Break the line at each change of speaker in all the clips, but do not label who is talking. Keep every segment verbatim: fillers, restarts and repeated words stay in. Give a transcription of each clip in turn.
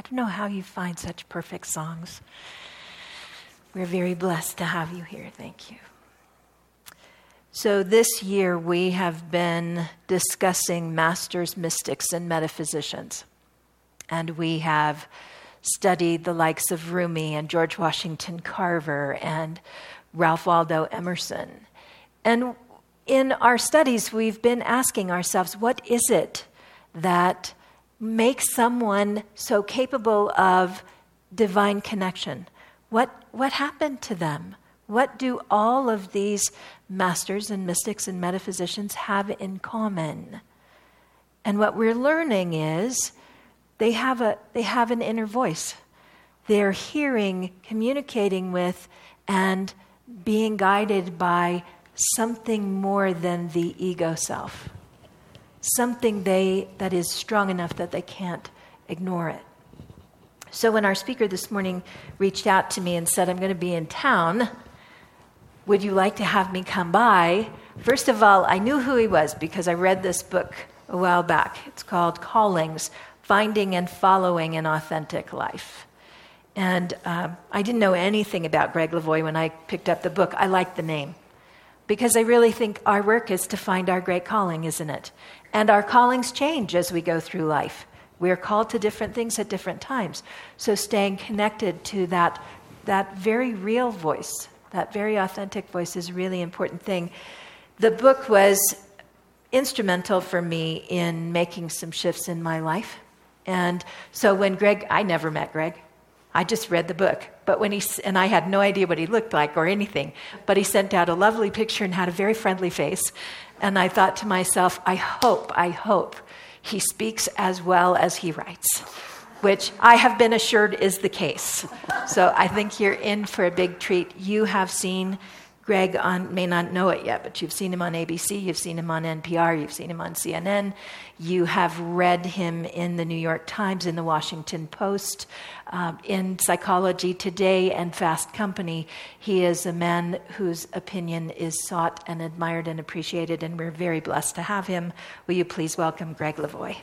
don't know how you find such perfect songs. We're very blessed to have you here. Thank you. So this year we have been discussing masters, mystics, and metaphysicians. And we have studied the likes of Rumi and George Washington Carver and Ralph Waldo Emerson. And in our studies, we've been asking ourselves, what is it that makes someone so capable of divine connection? What, what happened to them? What do all of these masters and mystics and metaphysicians have in common? And what we're learning is they have a they have an inner voice. They're hearing, communicating with, and being guided by something more than the ego self. Something they that is strong enough that they can't ignore it. So when our speaker this morning reached out to me and said, I'm going to be in town, would you like to have me come by? First of all, I knew who he was because I read this book a while back. It's called Callings, Finding and Following an Authentic Life. And um, I didn't know anything about Greg Lavoie when I picked up the book. I liked the name because I really think our work is to find our great calling, isn't it? And our callings change as we go through life. We're called to different things at different times. So staying connected to that, that very real voice, that very authentic voice is a really important thing. The book was instrumental for me in making some shifts in my life. And so when Greg, I never met Greg. I just read the book. But when he, and I had no idea what he looked like or anything, but he sent out a lovely picture and had a very friendly face. And I thought to myself, I hope, I hope he speaks as well as he writes, which I have been assured is the case. So I think you're in for a big treat. You have seen Greg on, may not know it yet, but you've seen him on A B C, you've seen him on N P R, you've seen him on C N N, you have read him in the New York Times, in the Washington Post, um, in Psychology Today and Fast Company. He is a man whose opinion is sought and admired and appreciated, and we're very blessed to have him. Will you please welcome Greg Lavoie?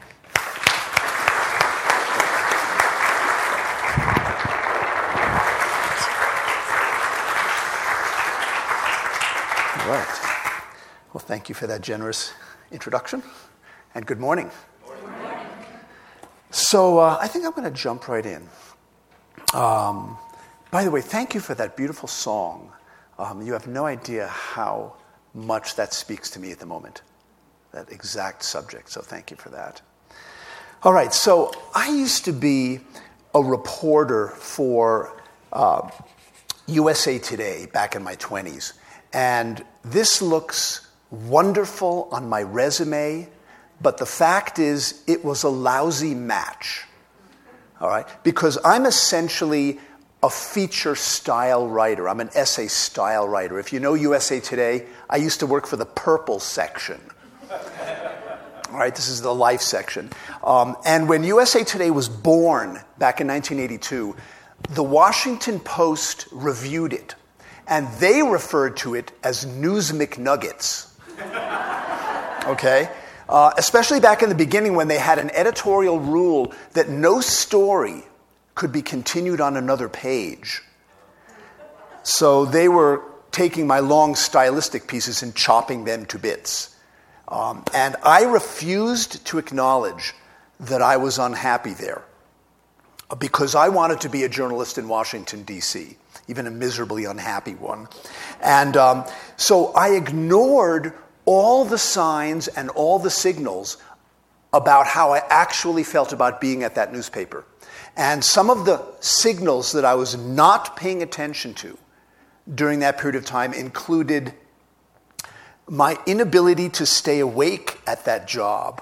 All right. Well, thank you for that generous introduction, and good morning. Good morning. So uh, I think I'm going to jump right in. Um, by the way, thank you for that beautiful song. Um, you have no idea how much that speaks to me at the moment, that exact subject, so thank you for that. All right, so I used to be a reporter for uh, U S A Today back in my twenties. And this looks wonderful on my resume, but the fact is it was a lousy match, all right? Because I'm essentially a feature style writer. I'm an essay style writer. If you know U S A Today, I used to work for the purple section. All right, this is the life section. Um, and when U S A Today was born back in nineteen eighty-two, the Washington Post reviewed it. And they referred to it as News McNuggets, okay? Uh, especially back in the beginning when they had an editorial rule that no story could be continued on another page. So they were taking my long stylistic pieces and chopping them to bits. Um, and I refused to acknowledge that I was unhappy there because I wanted to be a journalist in Washington, D C, even a miserably unhappy one. And um, so I ignored all the signs and all the signals about how I actually felt about being at that newspaper. And some of the signals that I was not paying attention to during that period of time included my inability to stay awake at that job.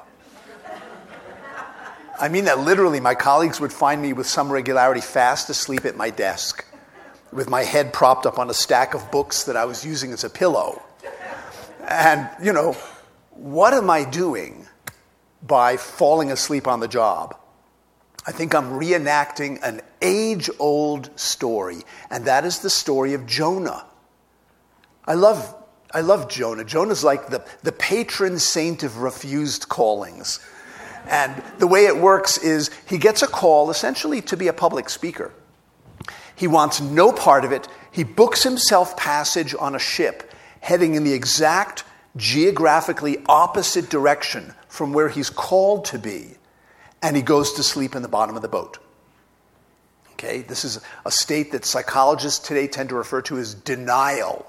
I mean that literally. My colleagues would find me with some regularity fast asleep at my desk, with my head propped up on a stack of books that I was using as a pillow. And, you know, what am I doing by falling asleep on the job? I think I'm reenacting an age-old story, and that is the story of Jonah. I love I love Jonah. Jonah's like the, the patron saint of refused callings. And the way it works is he gets a call essentially to be a public speaker. He wants no part of it. He books himself passage on a ship heading in the exact geographically opposite direction from where he's called to be. And he goes to sleep in the bottom of the boat. Okay, this is a state that psychologists today tend to refer to as denial.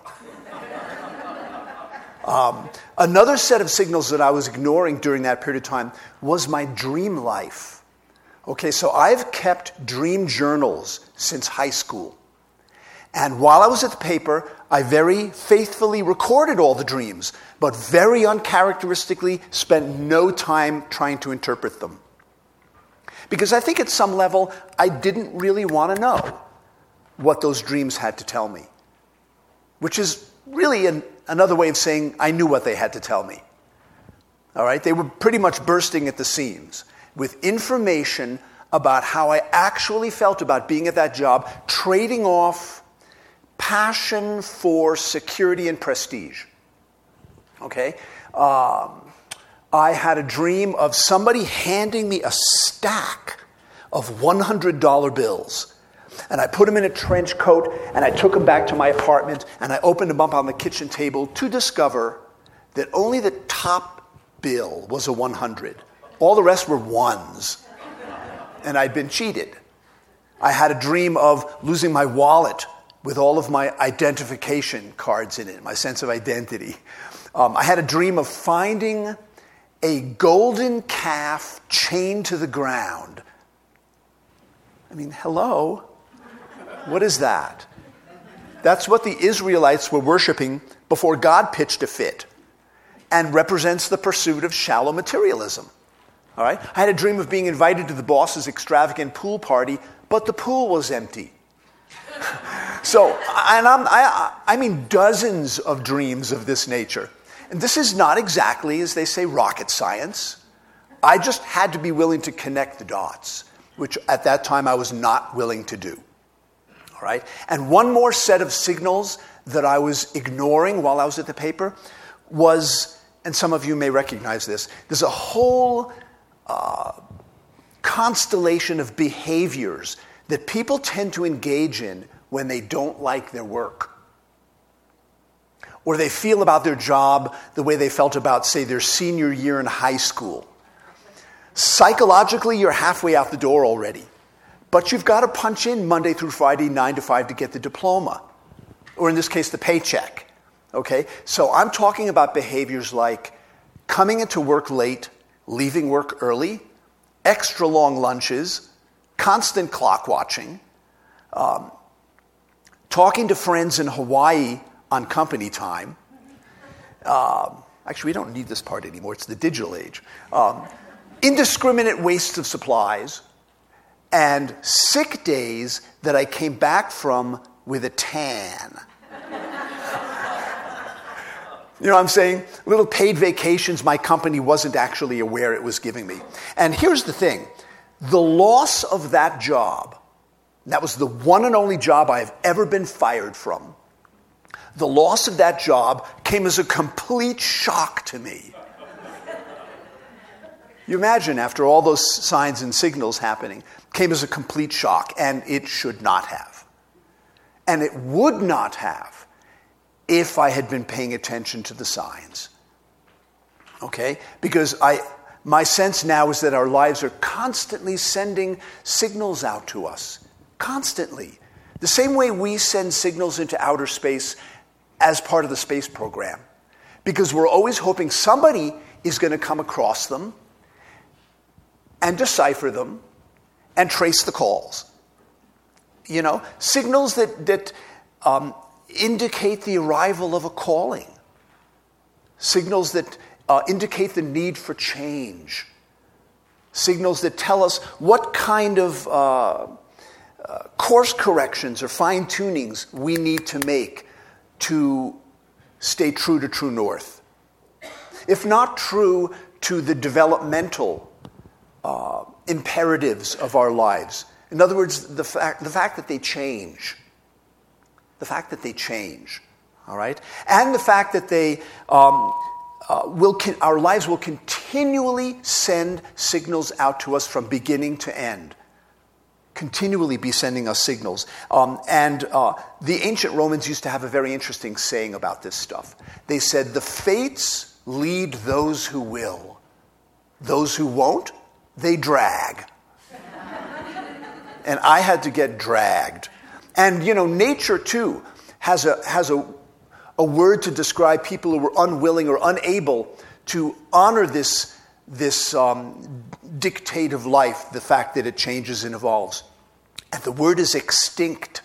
Um, another set of signals that I was ignoring during that period of time was my dream life. Okay, so I've kept dream journals since high school. And while I was at the paper, I very faithfully recorded all the dreams, but very uncharacteristically spent no time trying to interpret them. Because I think at some level, I didn't really want to know what those dreams had to tell me. Which is really an, another way of saying I knew what they had to tell me. All right? They were pretty much bursting at the seams with information about how I actually felt about being at that job, trading off passion for security and prestige. Okay? Um, I had a dream of somebody handing me a stack of one hundred dollar bills. And I put them in a trench coat, and I took them back to my apartment, and I opened them up on the kitchen table to discover that only the top bill was a one hundred. All the rest were ones. And I'd been cheated. I had a dream of losing my wallet with all of my identification cards in it, my sense of identity. Um, I had a dream of finding a golden calf chained to the ground. I mean, hello? What is that? That's what the Israelites were worshiping before God pitched a fit, and represents the pursuit of shallow materialism. All right? I had a dream of being invited to the boss's extravagant pool party, but the pool was empty. So, and I'm, I, I mean dozens of dreams of this nature. And this is not exactly, as they say, rocket science. I just had to be willing to connect the dots, which at that time I was not willing to do. All right? And one more set of signals that I was ignoring while I was at the paper was, and some of you may recognize this, there's a whole uh, constellation of behaviors that people tend to engage in when they don't like their work. Or they feel about their job the way they felt about, say, their senior year in high school. Psychologically, you're halfway out the door already. But you've got to punch in Monday through Friday, nine to five, to get the diploma. Or in this case, the paycheck. Okay? So I'm talking about behaviors like coming into work late, leaving work early, extra long lunches, constant clock watching, um, talking to friends in Hawaii on company time. Um, actually, we don't need this part anymore. It's the digital age. Um, indiscriminate waste of supplies, and sick days that I came back from with a tan. You know what I'm saying? Little paid vacations my company wasn't actually aware it was giving me. And here's the thing. The loss of that job, that was the one and only job I have ever been fired from. The loss of that job came as a complete shock to me. You imagine, after all those signs and signals happening, came as a complete shock, and it should not have. And it would not have if I had been paying attention to the signs. Okay? Because I, my sense now is that our lives are constantly sending signals out to us. Constantly. The same way we send signals into outer space as part of the space program. Because we're always hoping somebody is going to come across them and decipher them and trace the calls. You know, signals that, that um, indicate the arrival of a calling. Signals that uh, indicate the need for change. Signals that tell us what kind of uh, uh, course corrections or fine-tunings we need to make to stay true to true north. If not true to the developmental uh, imperatives of our lives. In other words, the fact, the fact that they change. The fact that they change. All right? And the fact that they um, uh, will con- our lives will continually send signals out to us from beginning to end. Continually be sending us signals. Um, and uh, the ancient Romans used to have a very interesting saying about this stuff. They said, the fates lead those who will. Those who won't, they drag. And I had to get dragged. And, you know, nature, too, has a has a, a word to describe people who were unwilling or unable to honor this, this um, dictate of life, the fact that it changes and evolves. And the word is extinct.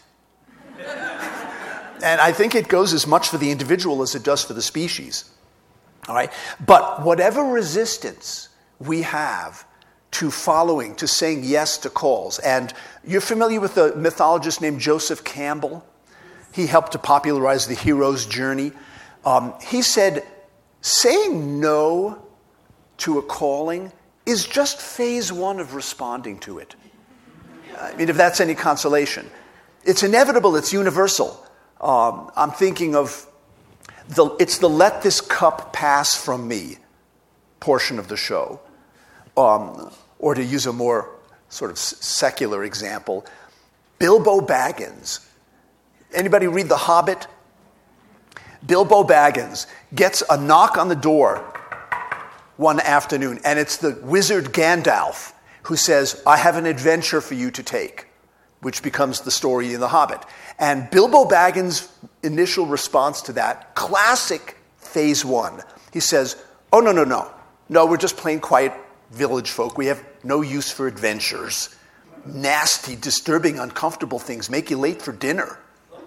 And I think it goes as much for the individual as it does for the species. All right? But whatever resistance we have to following, to saying yes to calls. And you're familiar with a mythologist named Joseph Campbell? He helped to popularize the hero's journey. Um, he said, saying no to a calling is just phase one of responding to it. I mean, if that's any consolation. It's inevitable, it's universal. Um, I'm thinking of, the it's the let this cup pass from me portion of the show. Um, or to use a more sort of secular example, Bilbo Baggins. Anybody read The Hobbit? Bilbo Baggins gets a knock on the door one afternoon, and it's the wizard Gandalf who says, I have an adventure for you to take, which becomes the story in The Hobbit. And Bilbo Baggins' initial response to that, classic phase one, he says, oh, no, no, no. No, we're just plain quiet village folk. We have no use for adventures. Nasty, disturbing, uncomfortable things make you late for dinner.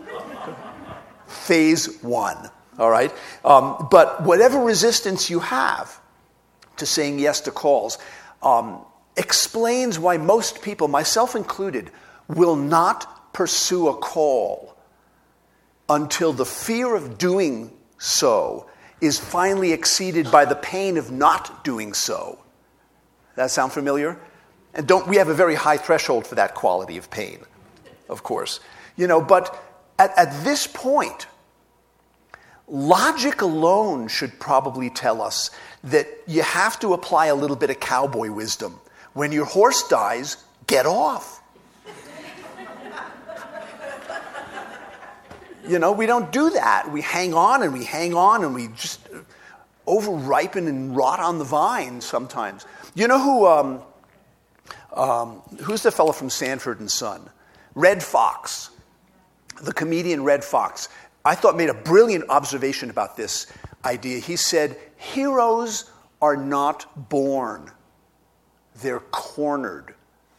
Phase one, all right? Um, but whatever resistance you have to saying yes to calls um, explains why most people, myself included, will not pursue a call until the fear of doing so is finally exceeded by the pain of not doing so. That sound familiar? And don't we have a very high threshold for that quality of pain, of course. You know, but at, at this point, logic alone should probably tell us that you have to apply a little bit of cowboy wisdom. When your horse dies, get off. You know, we don't do that. We hang on and we hang on and we just over-ripen and rot on the vine sometimes. You know who, um, um, who's the fellow from Sanford and Son? Red Fox, the comedian Red Fox. I thought made a brilliant observation about this idea. He said, heroes are not born, they're cornered.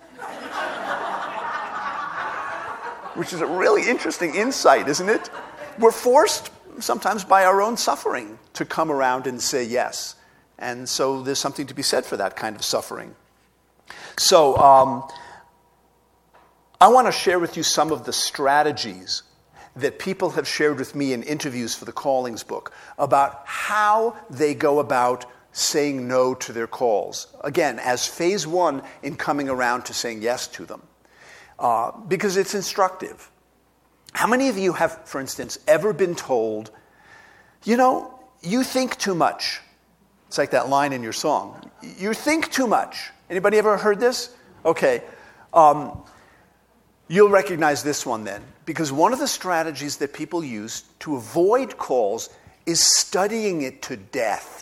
Which is a really interesting insight, isn't it? We're forced sometimes by our own suffering to come around and say yes. And so there's something to be said for that kind of suffering. So um, I want to share with you some of the strategies that people have shared with me in interviews for the Callings book about how they go about saying no to their calls. Again, as phase one in coming around to saying yes to them. Uh, because it's instructive. How many of you have, for instance, ever been told, you know, you think too much? It's like that line in your song. You think too much. Anybody ever heard this? Okay. Um, you'll recognize this one then. Because one of the strategies that people use to avoid calls is studying it to death.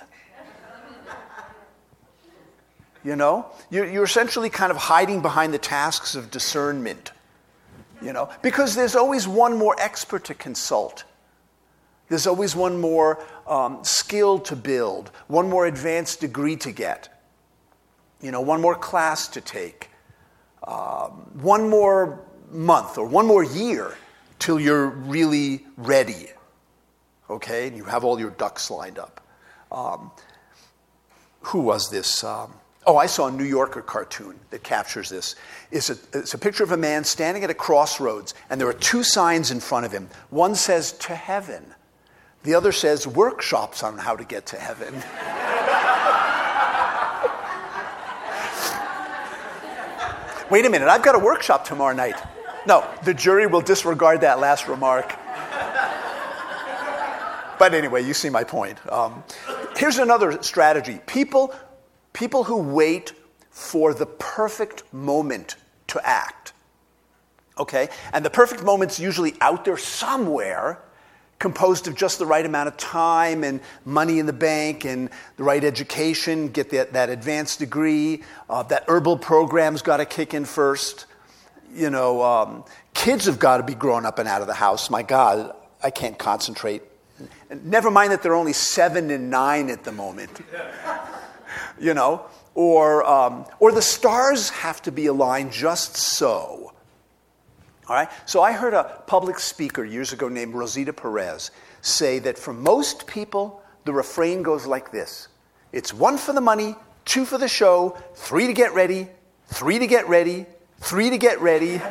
You know, you're, you're essentially kind of hiding behind the tasks of discernment, you know, because there's always one more expert to consult. There's always one more um, skill to build, one more advanced degree to get, you know, one more class to take, um, one more month or one more year till you're really ready, okay, and you have all your ducks lined up. Um, who was this? Um, Oh, I saw a New Yorker cartoon that captures this. It's a, it's a picture of a man standing at a crossroads, and there are two signs in front of him. One says, to heaven. The other says, workshops on how to get to heaven. Wait a minute, I've got a workshop tomorrow night. No, the jury will disregard that last remark. But anyway, you see my point. Um, Here's another strategy. People, people who wait for the perfect moment to act. Okay? And the perfect moment's usually out there somewhere, composed of just the right amount of time and money in the bank and the right education, get that, that advanced degree, uh, that herbal program's got to kick in first. You know, um, kids have got to be grown up and out of the house. My God, I can't concentrate. Never mind that they're only seven and nine at the moment. You know, or um, or the stars have to be aligned just so. All right? So I heard a public speaker years ago named Rosita Perez say that for most people, the refrain goes like this. It's one for the money, two for the show, three to get ready, three to get ready, three to get ready.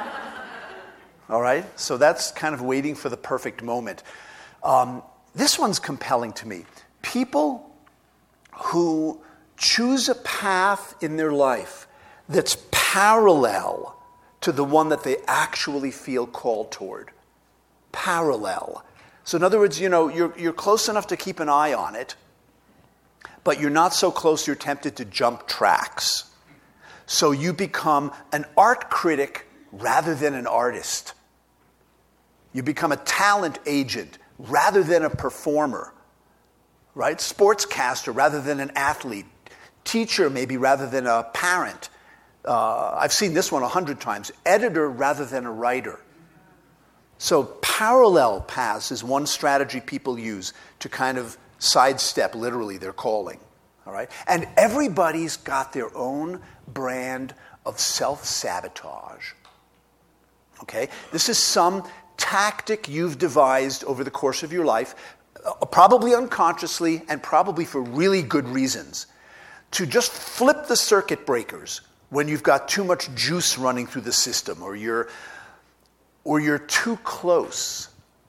All right? So that's kind of waiting for the perfect moment. Um, this one's compelling to me. People who choose a path in their life that's parallel to the one that they actually feel called toward. Parallel. So in other words, you know, you're, you're close enough to keep an eye on it, but you're not so close you're tempted to jump tracks. So you become an art critic rather than an artist. You become a talent agent rather than a performer, right? Sportscaster rather than an athlete. Teacher maybe rather than a parent. Uh, I've seen this one a hundred times. Editor rather than a writer. So parallel paths is one strategy people use to kind of sidestep, literally, their calling. All right? And everybody's got their own brand of self-sabotage. Okay? This is some tactic you've devised over the course of your life, uh, probably unconsciously and probably for really good reasons, to just flip the circuit breakers when you've got too much juice running through the system, or you're, or you're too close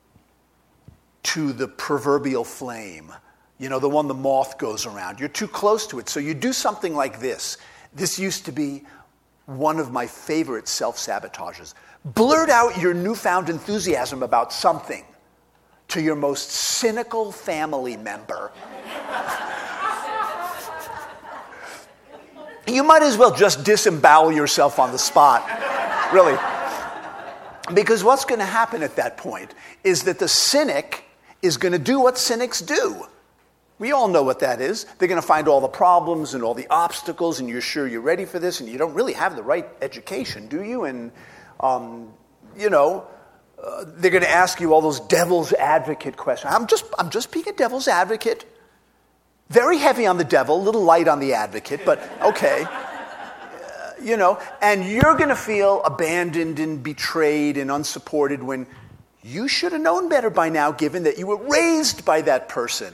to the proverbial flame, you know, the one the moth goes around. You're too close to it, so you do something like this. This used to be one of my favorite self-sabotages. Blurt out your newfound enthusiasm about something to your most cynical family member. You might as well just disembowel yourself on the spot, really. Because what's going to happen at that point is that the cynic is going to do what cynics do. We all know what that is. They're going to find all the problems and all the obstacles, and you're sure you're ready for this, and you don't really have the right education, do you? And, um, you know, uh, they're going to ask you all those devil's advocate questions. I'm just, I'm just being a devil's advocate. Very heavy on the devil, a little light on the advocate, but okay. Uh, you know, and you're going to feel abandoned and betrayed and unsupported when you should have known better by now, given that you were raised by that person.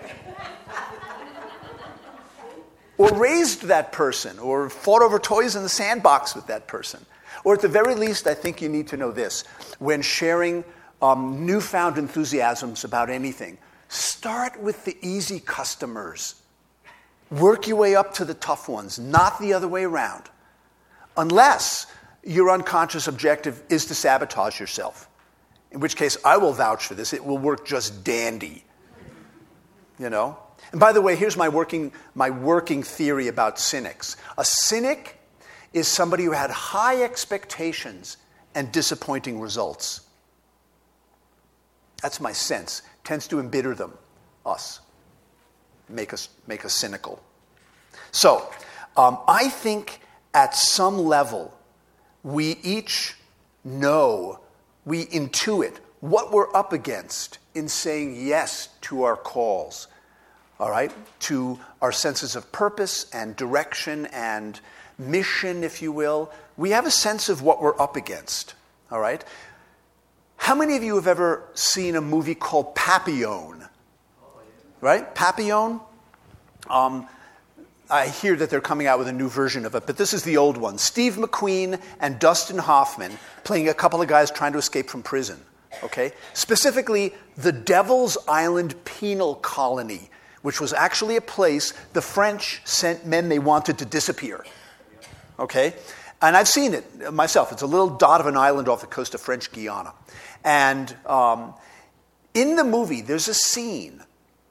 Or raised that person, or fought over toys in the sandbox with that person. Or at the very least, I think you need to know this. When sharing um, newfound enthusiasms about anything, start with the easy customers. Work your way up to the tough ones, not the other way around. Unless your unconscious objective is to sabotage yourself. In which case, I will vouch for this. It will work just dandy. You know? And by the way, here's my working, my working theory about cynics. A cynic is somebody who had high expectations and disappointing results. That's my sense. Tends to embitter them, us, make us, make us cynical. So, um, I think at some level, we each know, we intuit what we're up against in saying yes to our calls, all right, to our senses of purpose and direction and mission, if you will. We have a sense of what we're up against, all right? How many of you have ever seen a movie called Papillon? Right? Papillon? Um, I hear that they're coming out with a new version of it, but this is the old one. Steve McQueen and Dustin Hoffman playing a couple of guys trying to escape from prison. Okay? Specifically, the Devil's Island Penal Colony, which was actually a place the French sent men they wanted to disappear. Okay? And I've seen it myself. It's a little dot of an island off the coast of French Guiana. And um, in the movie, there's a scene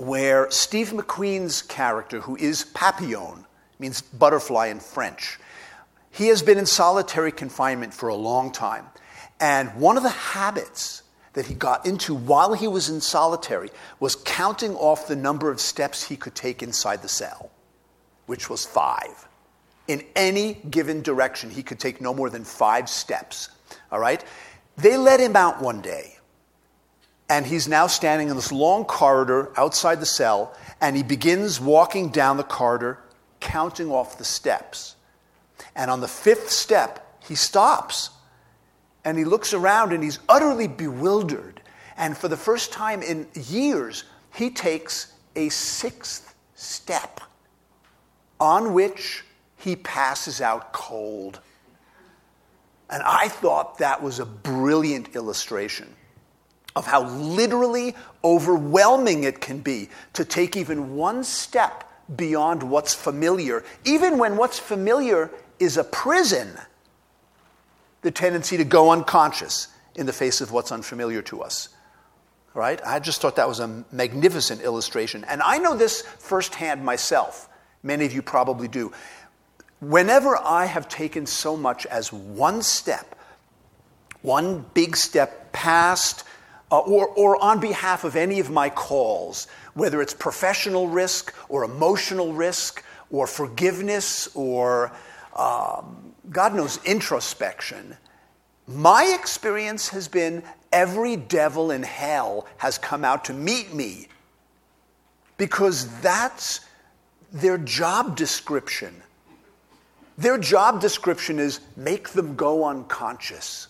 where Steve McQueen's character, who is Papillon, means butterfly in French, he has been in solitary confinement for a long time. And one of the habits that he got into while he was in solitary was counting off the number of steps he could take inside the cell, which was five. In any given direction, he could take no more than five steps. All right? They let him out one day, and he's now standing in this long corridor outside the cell, and he begins walking down the corridor, counting off the steps. And on the fifth step, he stops. And he looks around and he's utterly bewildered. And for the first time in years, he takes a sixth step on which he passes out cold. And I thought that was a brilliant illustration of how literally overwhelming it can be to take even one step beyond what's familiar, even when what's familiar is a prison. The tendency to go unconscious in the face of what's unfamiliar to us. Right? I just thought that was a magnificent illustration. And I know this firsthand myself. Many of you probably do. Whenever I have taken so much as one step, one big step past, uh, or, or on behalf of any of my calls, whether it's professional risk or emotional risk or forgiveness or um, God knows, introspection, my experience has been every devil in hell has come out to meet me because that's their job description. Their job description is make them go unconscious.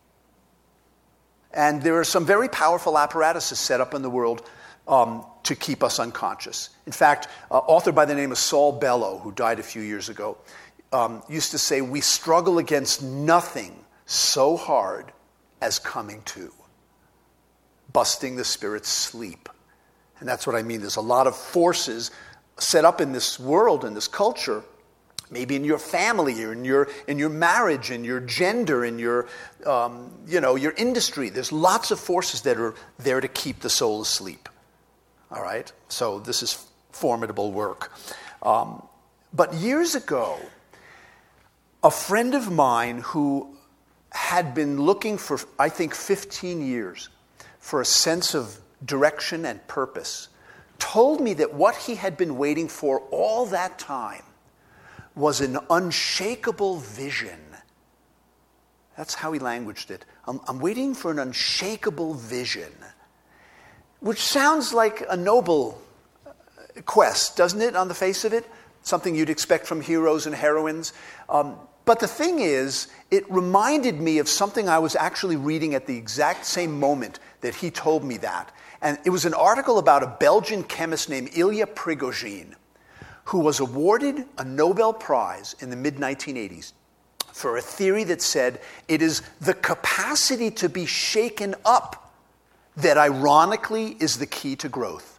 And there are some very powerful apparatuses set up in the world um, to keep us unconscious. In fact, an author by the name of Saul Bellow, who died a few years ago, Um, used to say, we struggle against nothing so hard as coming to, busting the spirit's sleep. And that's what I mean. There's a lot of forces set up in this world, in this culture, maybe in your family or in your in your marriage, in your gender, in your um, you know your industry. There's lots of forces that are there to keep the soul asleep. All right? So this is formidable work. Um, but years ago, a friend of mine who had been looking for, I think, fifteen years for a sense of direction and purpose, told me that what he had been waiting for all that time was an unshakable vision. That's how he languaged it. I'm, I'm waiting for an unshakable vision, which sounds like a noble quest, doesn't it, on the face of it? Something you'd expect from heroes and heroines. Um, but the thing is, it reminded me of something I was actually reading at the exact same moment that he told me that. And it was an article about a Belgian chemist named Ilya Prigogine, who was awarded a Nobel Prize in the mid nineteen eighties for a theory that said it is the capacity to be shaken up that ironically is the key to growth.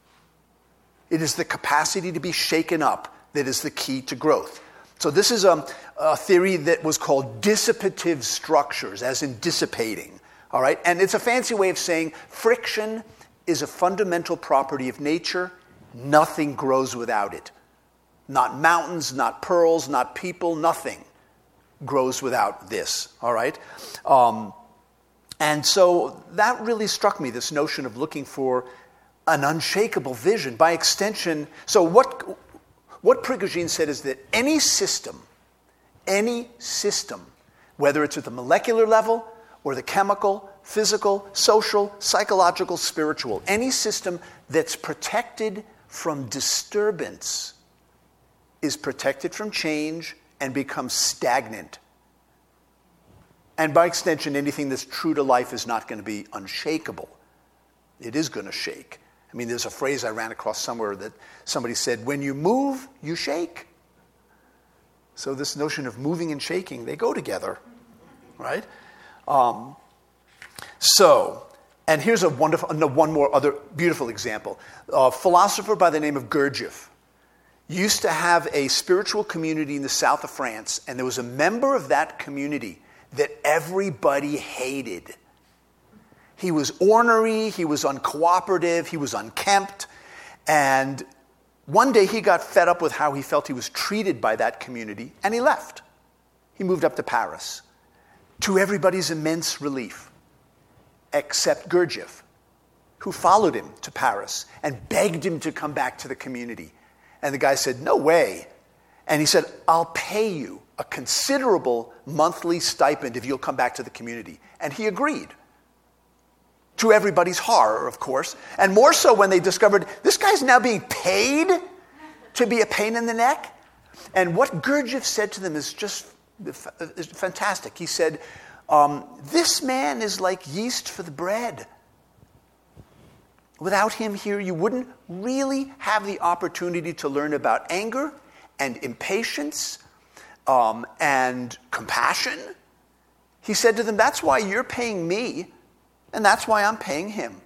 It is the capacity to be shaken up that is the key to growth. So this is a, a theory that was called dissipative structures, as in dissipating. All right? And it's a fancy way of saying friction is a fundamental property of nature. Nothing grows without it. Not mountains, not pearls, not people, nothing grows without this. All right? Um, and so that really struck me, this notion of looking for an unshakable vision. By extension, so what, what Prigogine said is that any system, any system, whether it's at the molecular level or the chemical, physical, social, psychological, spiritual, any system that's protected from disturbance is protected from change and becomes stagnant. And by extension, anything that's true to life is not going to be unshakable. It is going to shake. I mean, there's a phrase I ran across somewhere that somebody said, when you move, you shake. So this notion of moving and shaking, they go together, right? Um, so, and here's a wonderful, no, one more other beautiful example. A philosopher by the name of Gurdjieff used to have a spiritual community in the south of France, and there was a member of that community that everybody hated. He was ornery, he was uncooperative, he was unkempt, And one day he got fed up with how he felt he was treated by that community, and he left. He moved up to Paris, to everybody's immense relief, except Gurdjieff, who followed him to Paris and begged him to come back to the community. And the guy said, no way. And he said, I'll pay you a considerable monthly stipend if you'll come back to the community. And he agreed. To everybody's horror, of course. And more so when they discovered this guy's now being paid to be a pain in the neck. And what Gurdjieff said to them is just is fantastic. He said, um, this man is like yeast for the bread. Without him here, you wouldn't really have the opportunity to learn about anger and impatience um, and compassion. He said to them, that's why you're paying me, and that's why I'm paying him.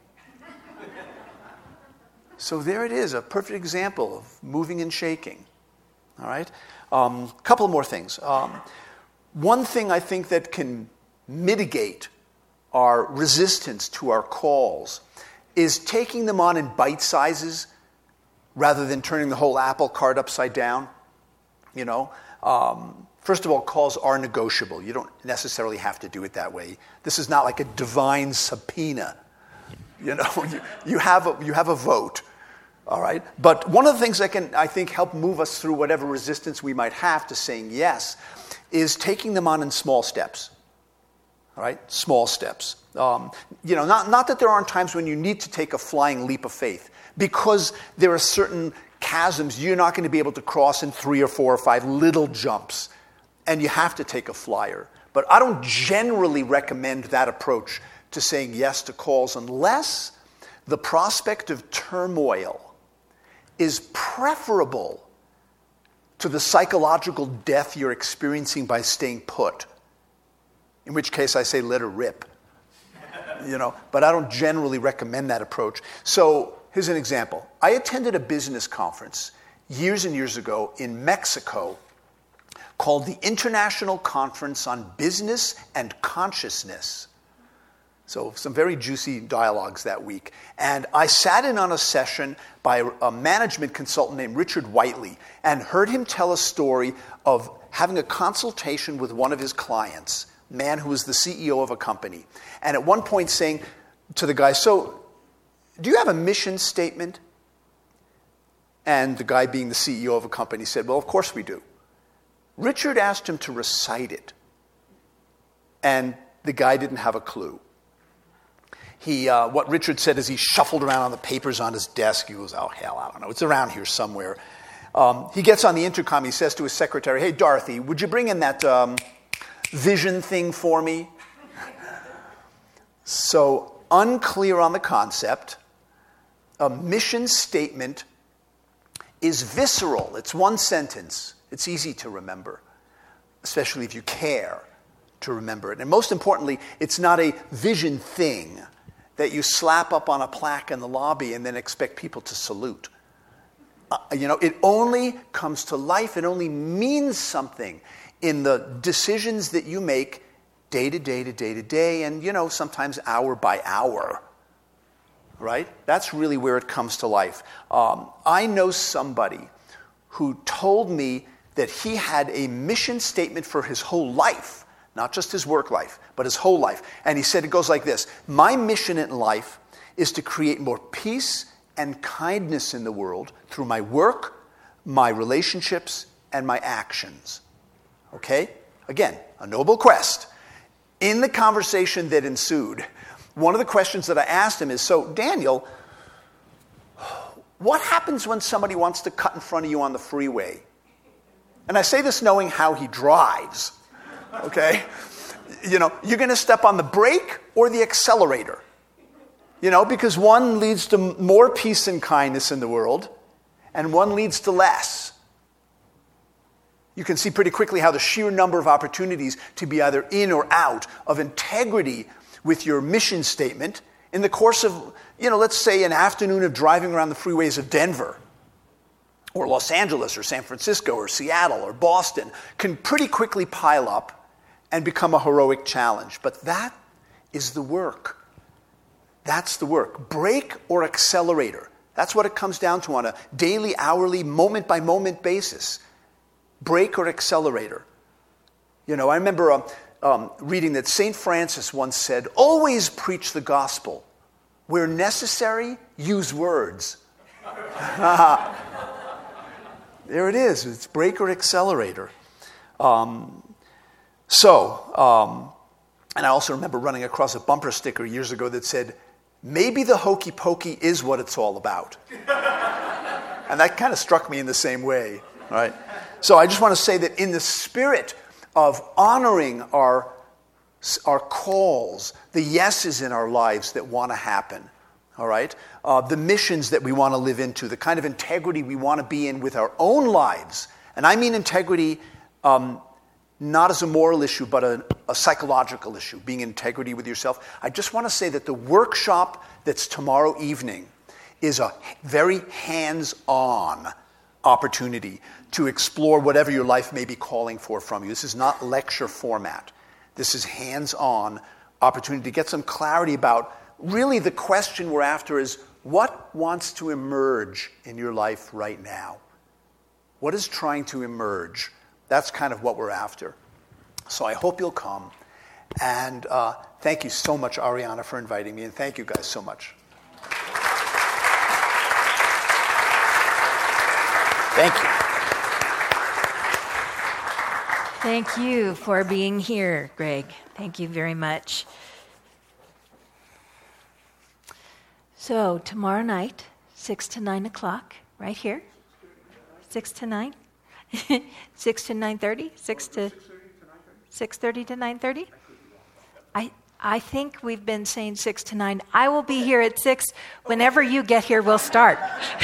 So there it is, a perfect example of moving and shaking. All right? A um, couple more things. Um, one thing I think that can mitigate our resistance to our calls is taking them on in bite sizes rather than turning the whole apple cart upside down. You know, um, first of all, calls are negotiable. You don't necessarily have to do it that way. This is not like a divine subpoena. You know, you, you have a, you have a vote. All right. But one of the things that can, I think, help move us through whatever resistance we might have to saying yes is taking them on in small steps. All right? Small steps. Um, you know, not, not that there aren't times when you need to take a flying leap of faith, because there are certain chasms you're not going to be able to cross in three or four or five little jumps, and you have to take a flyer. But I don't generally recommend that approach to saying yes to calls unless the prospect of turmoil is preferable to the psychological death you're experiencing by staying put. In which case I say let her rip. You know, but I don't generally recommend that approach. So here's an example. I attended a business conference years and years ago in Mexico called the International Conference on Business and Consciousness. So some very juicy dialogues that week. And I sat in on a session by a management consultant named Richard Whiteley and heard him tell a story of having a consultation with one of his clients, a man who was the C E O of a company. And at one point saying to the guy, so do you have a mission statement? And the guy, being the C E O of a company, said, well, of course we do. Richard asked him to recite it. And the guy didn't have a clue. He, uh, what Richard said is he shuffled around on the papers on his desk. He goes, oh, hell, I don't know. It's around here somewhere. Um, he gets on the intercom. He says to his secretary, hey, Dorothy, would you bring in that um, vision thing for me? So unclear on the concept. A mission statement is visceral. It's one sentence. It's easy to remember, especially if you care to remember it. And most importantly, it's not a vision thing that you slap up on a plaque in the lobby and then expect people to salute. Uh, you know, it only comes to life, it only means something in the decisions that you make day to day to day to day, and, you know, sometimes hour by hour. Right? That's really where it comes to life. Um, I know somebody who told me that he had a mission statement for his whole life. Not just his work life, but his whole life. And he said it goes like this. My mission in life is to create more peace and kindness in the world through my work, my relationships, and my actions. Okay? Again, a noble quest. In the conversation that ensued, one of the questions that I asked him is, so Daniel, what happens when somebody wants to cut in front of you on the freeway? And I say this knowing how he drives. Okay? You know, you're going to step on the brake or the accelerator. You know, because one leads to more peace and kindness in the world, and one leads to less. You can see pretty quickly how the sheer number of opportunities to be either in or out of integrity with your mission statement in the course of, you know, let's say an afternoon of driving around the freeways of Denver, or Los Angeles, or San Francisco, or Seattle, or Boston, can pretty quickly pile up and become a heroic challenge. But that is the work. That's the work. Brake or accelerator. That's what it comes down to on a daily, hourly, moment-by-moment basis. Brake or accelerator. You know, I remember um, um, reading that Saint Francis once said, always preach the gospel. Where necessary, use words. There it is. It's brake or accelerator. Um, so, um, and I also remember running across a bumper sticker years ago that said, maybe the hokey pokey is what it's all about. And that kind of struck me in the same way, right? So I just want to say that in the spirit of honoring our, our calls, the yeses in our lives that want to happen, all right? Uh, the missions that we want to live into, the kind of integrity we want to be in with our own lives. And I mean integrity um, not as a moral issue, but a, a psychological issue, being in integrity with yourself. I just want to say that the workshop that's tomorrow evening is a very hands-on opportunity to explore whatever your life may be calling for from you. This is not lecture format. This is hands-on opportunity to get some clarity about really the question we're after is, what wants to emerge in your life right now? What is trying to emerge? That's kind of what we're after. So I hope you'll come. And uh, thank you so much, Ariana, for inviting me. And thank you guys so much. Thank you.
Thank you for being here, Greg. Thank you very much. So tomorrow night, six to nine o'clock, right here. Six to nine. Six to nine thirty. Six to six thirty to nine thirty. I I think we've been saying six to nine. I will be here at six. Whenever you get here, we'll start.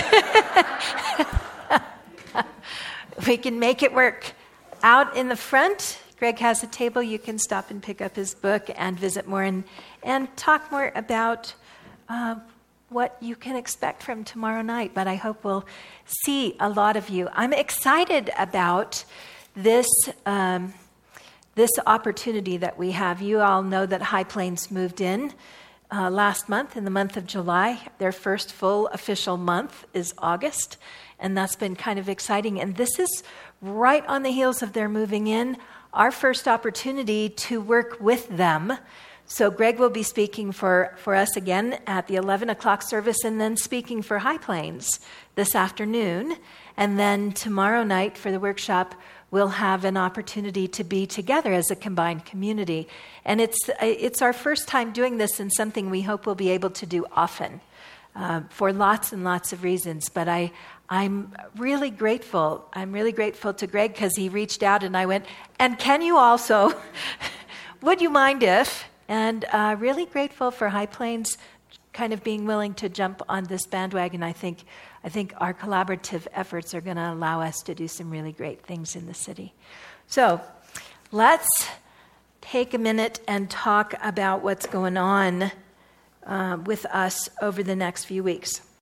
We can make it work. Out in the front, Greg has a table. You can stop and pick up his book and visit more and and talk more about uh, what you can expect from tomorrow night. But I hope we'll see a lot of you. I'm excited about this um, this opportunity that we have. You all know that High Plains moved in uh, last month, in the month of July. Their first full official month is August, and that's been kind of exciting. And this is right on the heels of their moving in, our first opportunity to work with them. So Greg will be speaking for, for us again at the eleven o'clock service, and then speaking for High Plains this afternoon. And then tomorrow night for the workshop, we'll have an opportunity to be together as a combined community. And it's it's our first time doing this, and something we hope we'll be able to do often uh, for lots and lots of reasons. But I, I'm really grateful. I'm really grateful to Greg because he reached out and I went, and can you also, would you mind if... And uh, really grateful for High Plains kind of being willing to jump on this bandwagon. I think I think our collaborative efforts are going to allow us to do some really great things in the city. So let's take a minute and talk about what's going on uh, with us over the next few weeks.